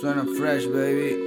Suena fresh, baby.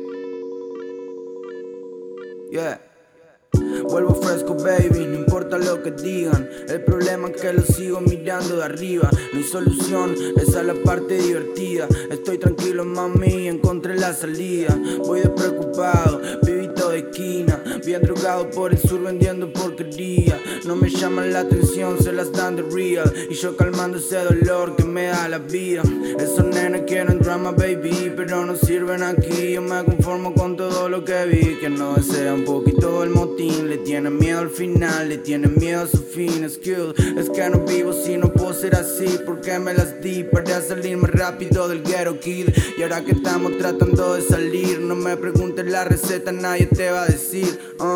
Yeah. Vuelvo fresco, baby, no importa lo que digan. El problema es que lo sigo mirando de arriba. No hay solución, esa es la parte divertida. Estoy tranquilo, mami, encontré la salida. Voy despreocupado, vivito de esquina, bien drogado por el sur vendiendo porquería. No me llaman la atención, se las dan de real. Y yo calmando ese dolor que me da la vida. Esos nenes quieren drama, baby, pero no sirven aquí. Yo me conformo con todo lo que vi. Que no desea un poquito el motín. Le tienen miedo al final, le tienen miedo a su fin. Es que no vivo si no puedo ser así. Porque me las di para salir más rápido del ghetto kid. Y ahora que estamos tratando de salir, no me preguntes la receta, nadie te va a decir.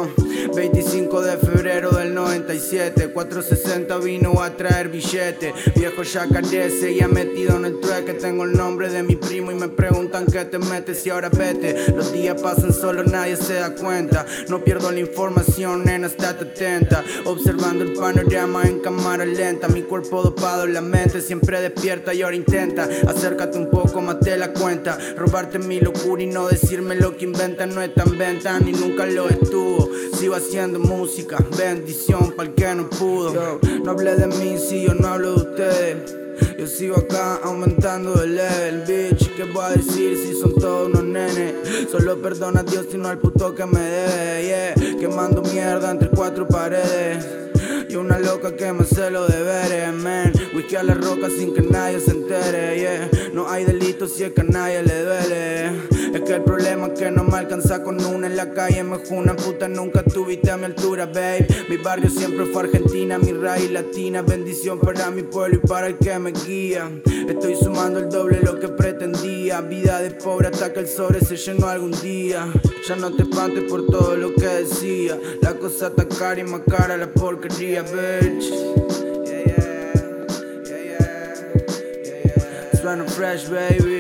25 de febrero del 97, 460 vino a traer billete. Viejo ya carece y ha metido en el trueque. Tengo el nombre de mi primo y me preguntan qué te metes y ahora vete. Los días pasan solo, nadie se da cuenta. No pierdo la información, nena, estate atenta. Observando el panorama en cámara lenta. Mi cuerpo dopado, la mente siempre despierta y ahora intenta. Acércate un poco, más te la cuenta. Robarte mi locura y no decirme lo que inventan. No es tan venta ni nunca lo estuvo. Sigo haciendo música, bendición pa'l que no pudo. Yo, no hablé de mí si yo no hablo de ustedes. Yo sigo acá aumentando el level, bitch. ¿Qué voy a decir si son todos unos nenes? Solo perdona a Dios y no al puto que me debe, yeah. Quemando mierda entre cuatro paredes. Y una loca que me hace los deberes, man. Whisky a la roca sin que nadie se entere, yeah. No hay delito si es que a nadie le duele. Es que el problema es que no me alcanza con una en la calle. Me juna, puta, nunca tuviste a mi altura, babe. Mi barrio siempre fue Argentina, mi raíz latina. Bendición para mi pueblo y para el que me guía. Estoy sumando el doble lo que pretendía. Vida de pobre hasta que el sobre se llenó algún día. Ya no te espantes por todo lo que decía. La cosa está cara y más cara la porquería, bitch. Suena fresh, baby.